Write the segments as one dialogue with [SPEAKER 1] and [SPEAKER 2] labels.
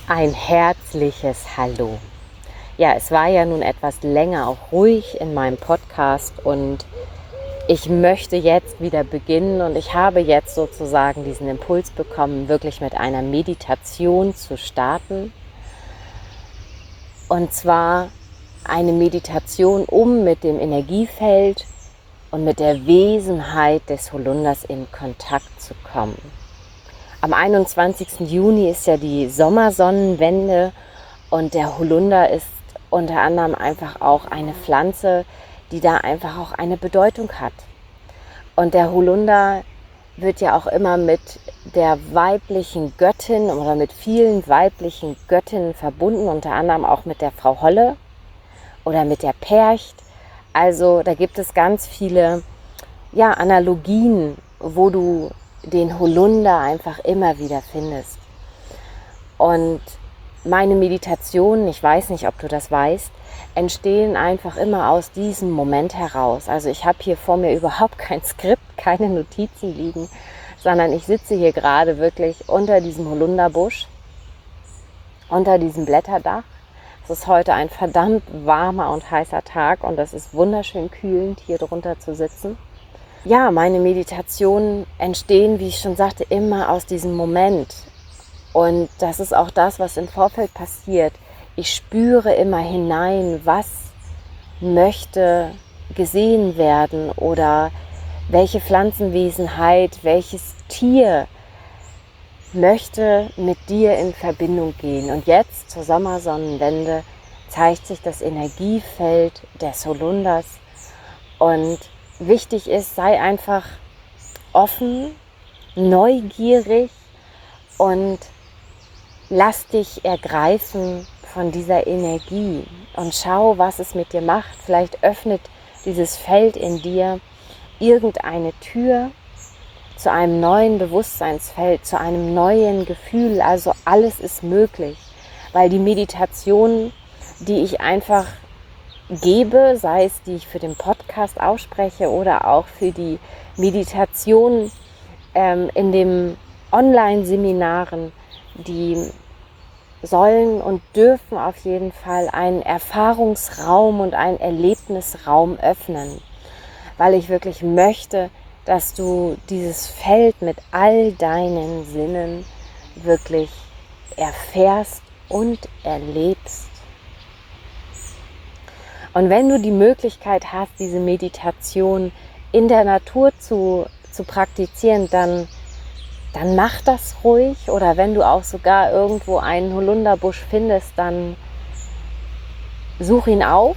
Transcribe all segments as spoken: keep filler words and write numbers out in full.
[SPEAKER 1] Ein herzliches Hallo. Ja, es war ja nun etwas länger auch ruhig in meinem Podcast und ich möchte jetzt wieder beginnen und ich habe jetzt sozusagen diesen Impuls bekommen, wirklich mit einer Meditation zu starten. Und zwar eine Meditation, um mit dem Energiefeld und mit der Wesenheit des Holunders in Kontakt zu kommen. Am einundzwanzigsten Juni ist ja die Sommersonnenwende und der Holunder ist unter anderem einfach auch eine Pflanze, die da einfach auch eine Bedeutung hat. Und der Holunder wird ja auch immer mit der weiblichen Göttin oder mit vielen weiblichen Göttinnen verbunden, unter anderem auch mit der Frau Holle oder mit der Percht. Also da gibt es ganz viele ja, Analogien, wo du den Holunder einfach immer wieder findest. Und meine Meditationen, ich weiß nicht, ob du das weißt, entstehen einfach immer aus diesem Moment heraus. Also ich habe hier vor mir überhaupt kein Skript, keine Notizen liegen, sondern ich sitze hier gerade wirklich unter diesem Holunderbusch, unter diesem Blätterdach. Es ist heute ein verdammt warmer und heißer Tag und es ist wunderschön kühlend, hier drunter zu sitzen. Ja, meine Meditationen entstehen, wie ich schon sagte, immer aus diesem Moment. Und das ist auch das, was im Vorfeld passiert. Ich spüre immer hinein, was möchte gesehen werden oder welche Pflanzenwesenheit, welches Tier möchte mit dir in Verbindung gehen. Und jetzt zur Sommersonnenwende zeigt sich das Energiefeld des Holunders und wichtig ist, sei einfach offen, neugierig und lass dich ergreifen von dieser Energie und schau, was es mit dir macht. Vielleicht öffnet dieses Feld in dir irgendeine Tür zu einem neuen Bewusstseinsfeld, zu einem neuen Gefühl. Also alles ist möglich, weil die Meditation, die ich einfach gebe, sei es die ich für den Podcast ausspreche oder auch für die Meditation ähm, in den Online-Seminaren, die sollen und dürfen auf jeden Fall einen Erfahrungsraum und einen Erlebnisraum öffnen, weil ich wirklich möchte, dass du dieses Feld mit all deinen Sinnen wirklich erfährst und erlebst. Und wenn du die Möglichkeit hast, diese Meditation in der Natur zu, zu praktizieren, dann, dann mach das ruhig. Oder wenn du auch sogar irgendwo einen Holunderbusch findest, dann such ihn auf.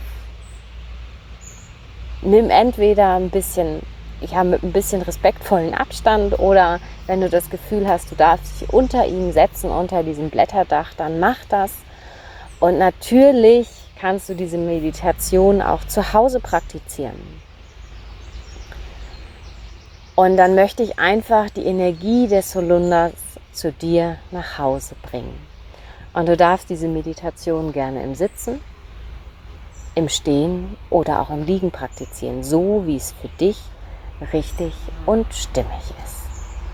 [SPEAKER 1] Nimm entweder ein bisschen, ja, mit ein bisschen respektvollen Abstand oder wenn du das Gefühl hast, du darfst dich unter ihn setzen, unter diesem Blätterdach, dann mach das. Und natürlich kannst du diese Meditation auch zu Hause praktizieren. Und dann möchte ich einfach die Energie des Holunders zu dir nach Hause bringen. Und du darfst diese Meditation gerne im Sitzen, im Stehen oder auch im Liegen praktizieren, so wie es für dich richtig und stimmig ist.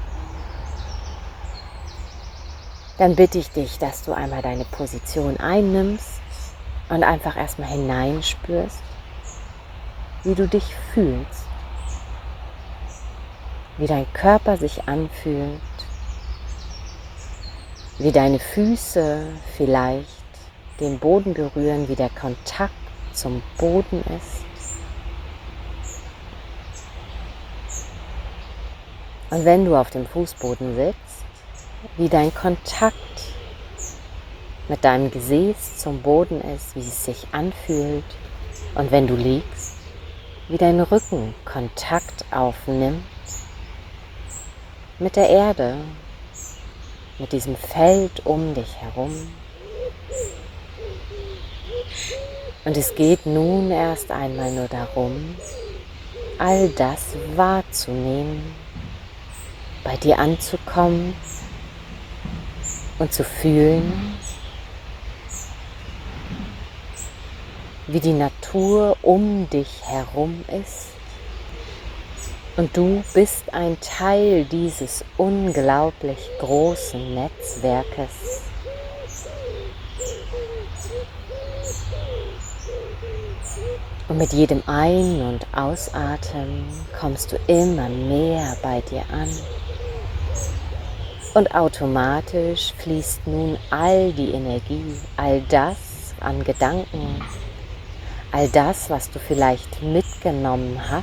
[SPEAKER 1] Dann bitte ich dich, dass du einmal deine Position einnimmst und einfach erstmal hineinspürst, wie du dich fühlst, wie dein Körper sich anfühlt, wie deine Füße vielleicht den Boden berühren, wie der Kontakt zum Boden ist. Und wenn du auf dem Fußboden sitzt, wie dein Kontakt mit deinem Gesäß zum Boden ist, wie es sich anfühlt. Und wenn du liegst, wie dein Rücken Kontakt aufnimmt mit der Erde, mit diesem Feld um dich herum. Und es geht nun erst einmal nur darum, all das wahrzunehmen, bei dir anzukommen und zu fühlen, wie die Natur um dich herum ist. Und du bist ein Teil dieses unglaublich großen Netzwerkes. Und mit jedem Ein- und Ausatmen kommst du immer mehr bei dir an. Und automatisch fließt nun all die Energie, all das an Gedanken, all das, was du vielleicht mitgenommen hast,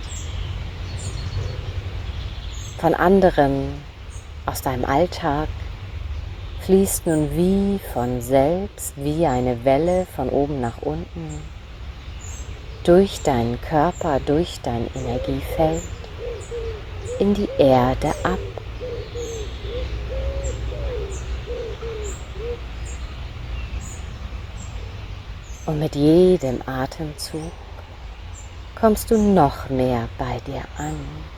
[SPEAKER 1] von anderen aus deinem Alltag, fließt nun wie von selbst, wie eine Welle von oben nach unten, durch deinen Körper, durch dein Energiefeld, in die Erde ab. Und mit jedem Atemzug kommst du noch mehr bei dir an.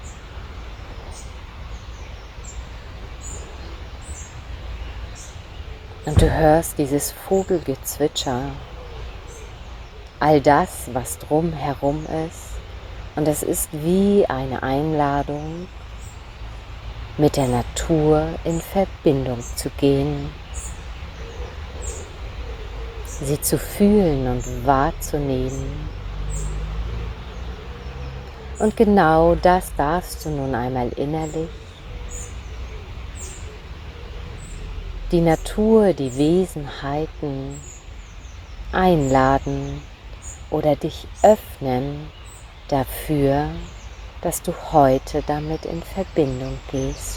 [SPEAKER 1] Und du hörst dieses Vogelgezwitscher, all das, was drumherum ist. Und es ist wie eine Einladung, mit der Natur in Verbindung zu gehen, sie zu fühlen und wahrzunehmen. Und genau das darfst du nun einmal innerlich. Die Natur, die Wesenheiten einladen oder dich öffnen dafür, dass du heute damit in Verbindung gehst.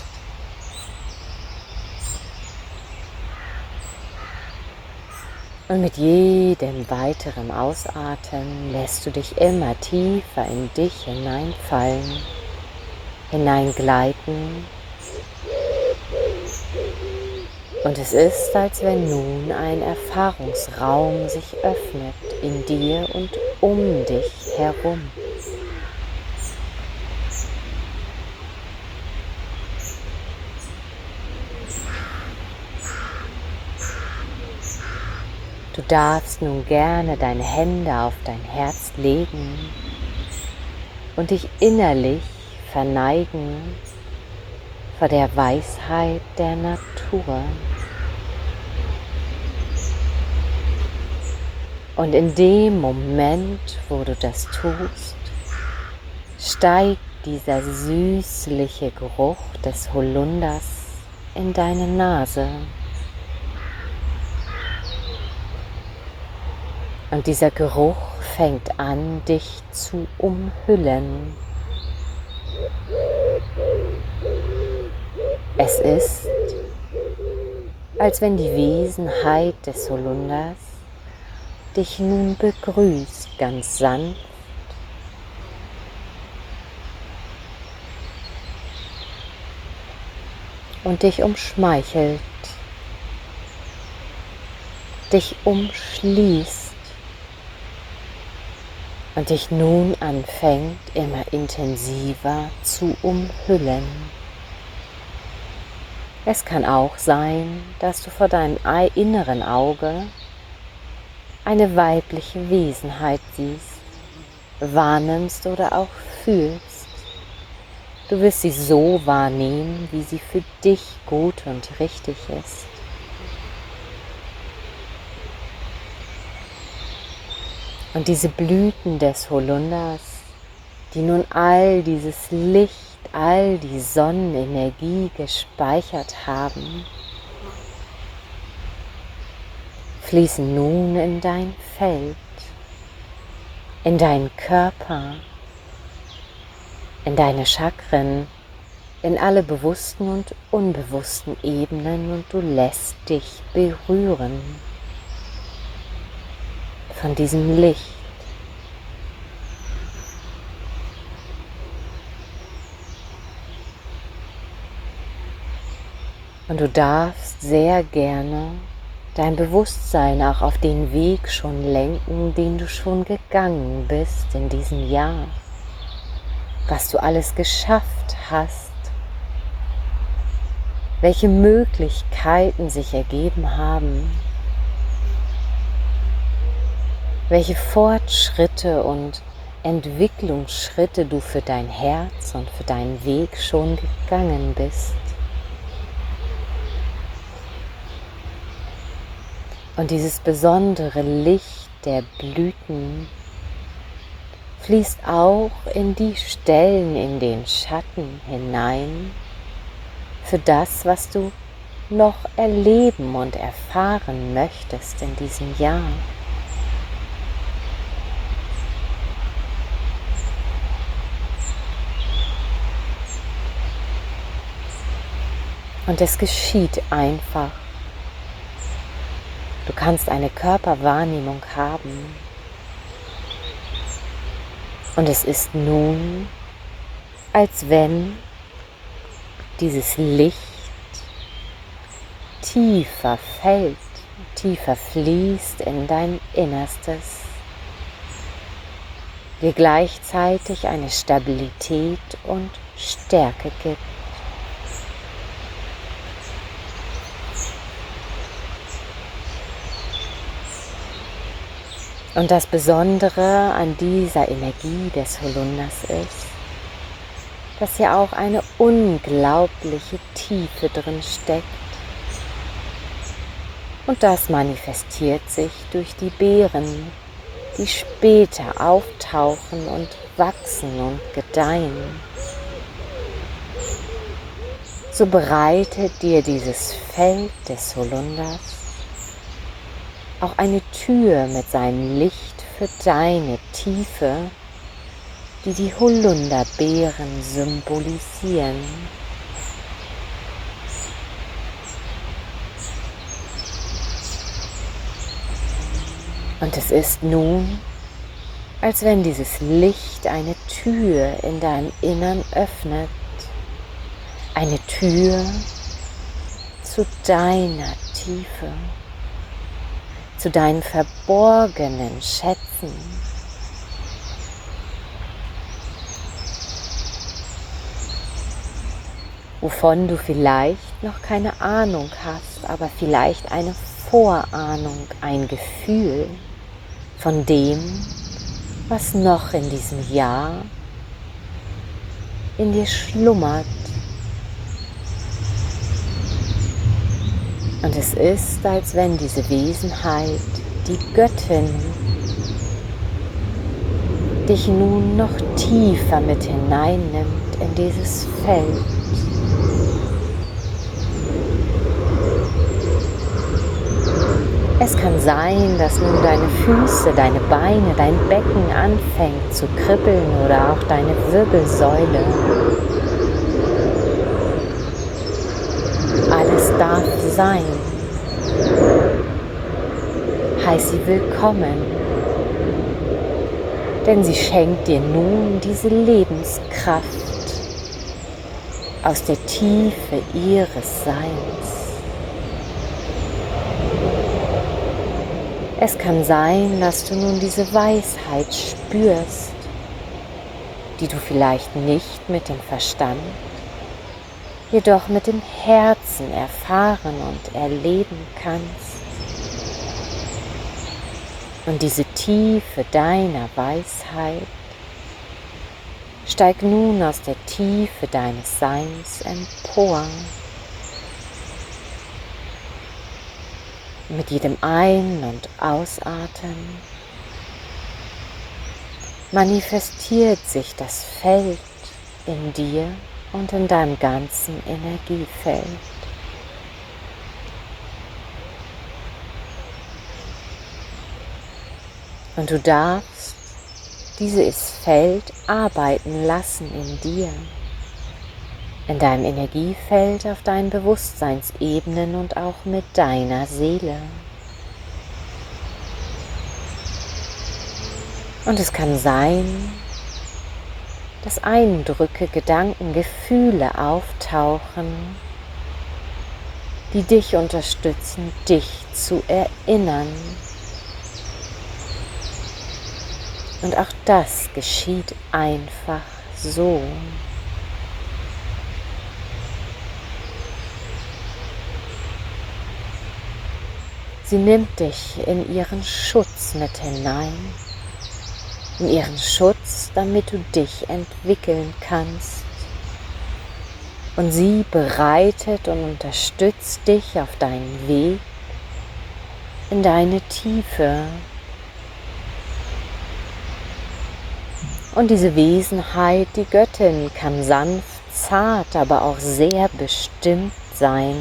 [SPEAKER 1] Und mit jedem weiteren Ausatmen lässt du dich immer tiefer in dich hineinfallen, hineingleiten. Und es ist, als wenn nun ein Erfahrungsraum sich öffnet in dir und um dich herum. Du darfst nun gerne deine Hände auf dein Herz legen und dich innerlich verneigen vor der Weisheit der Natur. Und in dem Moment, wo du das tust, steigt dieser süßliche Geruch des Holunders in deine Nase. Und dieser Geruch fängt an, dich zu umhüllen. Es ist, als wenn die Wesenheit des Holunders dich nun begrüßt, ganz sanft. Und dich umschmeichelt, dich umschließt und dich nun anfängt, immer intensiver zu umhüllen. Es kann auch sein, dass du vor deinem inneren Auge eine weibliche Wesenheit siehst, wahrnimmst oder auch fühlst. Du wirst sie so wahrnehmen, wie sie für dich gut und richtig ist. Und diese Blüten des Holunders, die nun all dieses Licht, all die Sonnenenergie gespeichert haben, fließen nun in dein Feld, in deinen Körper, in deine Chakren, in alle bewussten und unbewussten Ebenen und du lässt dich berühren von diesem Licht. Und du darfst sehr gerne dein Bewusstsein auch auf den Weg schon lenken, den du schon gegangen bist in diesem Jahr. Was du alles geschafft hast, welche Möglichkeiten sich ergeben haben, welche Fortschritte und Entwicklungsschritte du für dein Herz und für deinen Weg schon gegangen bist. Und dieses besondere Licht der Blüten fließt auch in die Stellen, in den Schatten hinein, für das, was du noch erleben und erfahren möchtest in diesem Jahr. Und es geschieht einfach. Du kannst eine Körperwahrnehmung haben. Und es ist nun, als wenn dieses Licht tiefer fällt, tiefer fließt in dein Innerstes, dir gleichzeitig eine Stabilität und Stärke gibt. Und das Besondere an dieser Energie des Holunders ist, dass hier auch eine unglaubliche Tiefe drin steckt. Und das manifestiert sich durch die Beeren, die später auftauchen und wachsen und gedeihen. So bereitet dir dieses Feld des Holunders auch eine Tür mit seinem Licht für deine Tiefe, die die Holunderbeeren symbolisieren. Und es ist nun, als wenn dieses Licht eine Tür in deinem Innern öffnet, eine Tür zu deiner Tiefe, zu deinen verborgenen Schätzen. Wovon du vielleicht noch keine Ahnung hast, aber vielleicht eine Vorahnung, ein Gefühl von dem, was noch in diesem Jahr in dir schlummert. Und es ist, als wenn diese Wesenheit, die Göttin, dich nun noch tiefer mit hineinnimmt in dieses Feld. Es kann sein, dass nun deine Füße, deine Beine, dein Becken anfängt zu kribbeln oder auch deine Wirbelsäule. Alles darf sein. Heiß sie willkommen, denn sie schenkt dir nun diese Lebenskraft aus der Tiefe ihres Seins. Es kann sein, dass du nun diese Weisheit spürst, die du vielleicht nicht mit dem Verstand, jedoch mit dem Herzen erfahren und erleben kannst. Und diese Tiefe deiner Weisheit steigt nun aus der Tiefe deines Seins empor. Mit jedem Ein- und Ausatmen manifestiert sich das Feld in dir und in deinem ganzen Energiefeld. Und du darfst dieses Feld arbeiten lassen in dir, in deinem Energiefeld, auf deinen Bewusstseinsebenen und auch mit deiner Seele. Und es kann sein, dass Eindrücke, Gedanken, Gefühle auftauchen, die dich unterstützen, dich zu erinnern. Und auch das geschieht einfach so. Sie nimmt dich in ihren Schutz mit hinein, in ihren Schutz, damit du dich entwickeln kannst. Und sie bereitet und unterstützt dich auf deinen Weg in deine Tiefe. Und diese Wesenheit, die Göttin, kann sanft, zart, aber auch sehr bestimmt sein.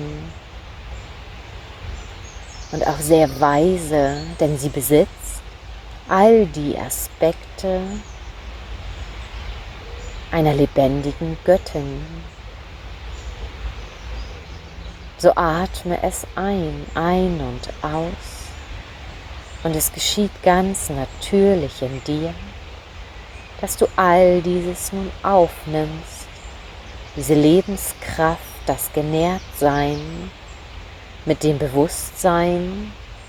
[SPEAKER 1] Und auch sehr weise, denn sie besitzt all die Aspekte einer lebendigen Göttin. So atme es ein, ein und aus, und es geschieht ganz natürlich in dir, dass du all dieses nun aufnimmst, diese Lebenskraft, das Genährtsein, mit dem Bewusstsein,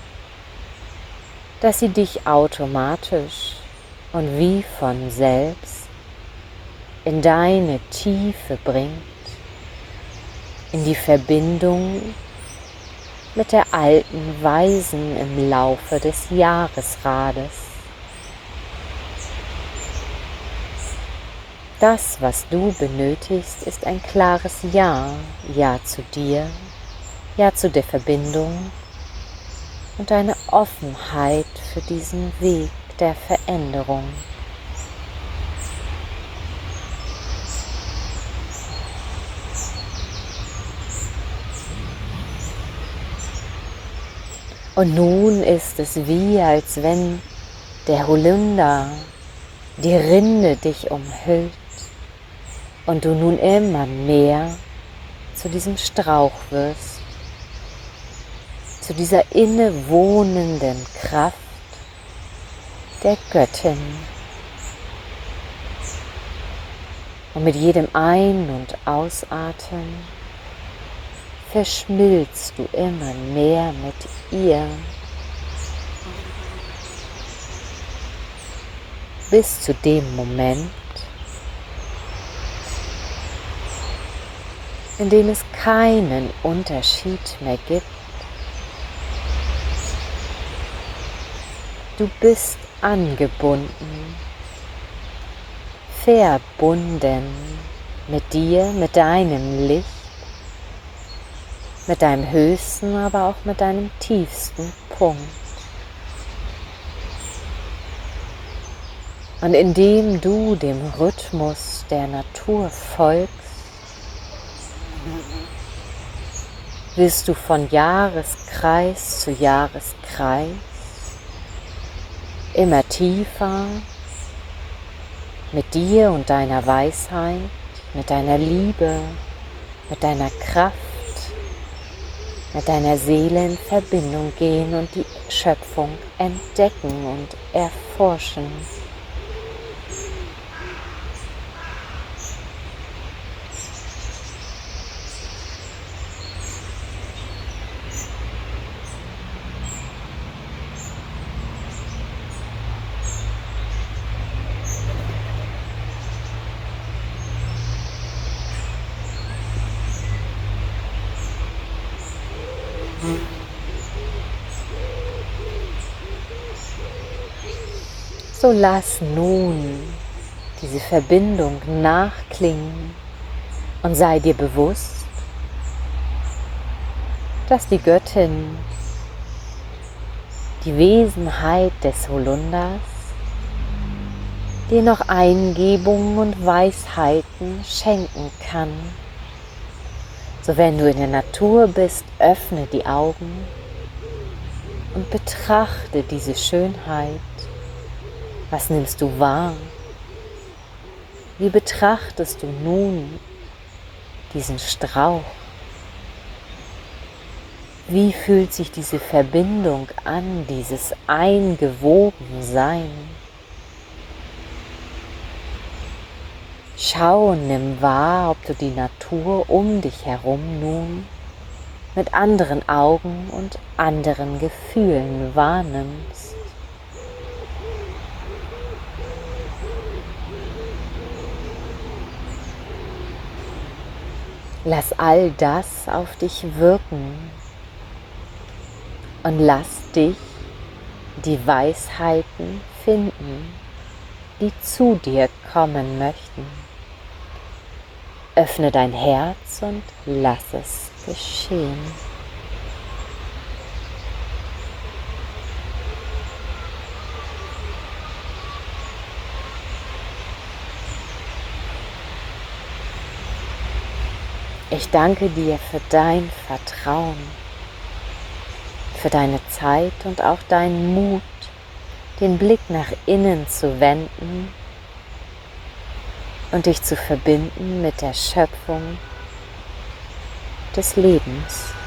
[SPEAKER 1] dass sie dich automatisch und wie von selbst in deine Tiefe bringt, in die Verbindung mit der alten Weisen im Laufe des Jahresrades. Das, was du benötigst, ist ein klares Ja, Ja zu dir, Ja zu der Verbindung und eine Offenheit für diesen Weg der Veränderung. Und nun ist es wie, als wenn der Holunder, die Rinde dich umhüllt und du nun immer mehr zu diesem Strauch wirst, zu dieser innewohnenden Kraft der Göttin. Und mit jedem Ein- und Ausatmen verschmilzt du immer mehr mit ihr, bis zu dem Moment, in dem es keinen Unterschied mehr gibt. Du bist angebunden, verbunden mit dir, mit deinem Licht, mit deinem höchsten, aber auch mit deinem tiefsten Punkt. Und indem du dem Rhythmus der Natur folgst, wirst du von Jahreskreis zu Jahreskreis immer tiefer mit dir und deiner Weisheit, mit deiner Liebe, mit deiner Kraft, mit deiner Seele in Verbindung gehen und die Schöpfung entdecken und erforschen. So lass nun diese Verbindung nachklingen und sei dir bewusst, dass die Göttin, die Wesenheit des Holunders, dir noch Eingebungen und Weisheiten schenken kann. So wenn du in der Natur bist, öffne die Augen und betrachte diese Schönheit. Was nimmst du wahr? Wie betrachtest du nun diesen Strauch? Wie fühlt sich diese Verbindung an, dieses Eingewobensein? Schau und nimm wahr, ob du die Natur um dich herum nun mit anderen Augen und anderen Gefühlen wahrnimmst. Lass all das auf dich wirken und lass dich die Weisheiten finden, die zu dir kommen möchten. Öffne dein Herz und lass es geschehen. Ich danke dir für dein Vertrauen, für deine Zeit und auch deinen Mut, den Blick nach innen zu wenden und dich zu verbinden mit der Schöpfung des Lebens.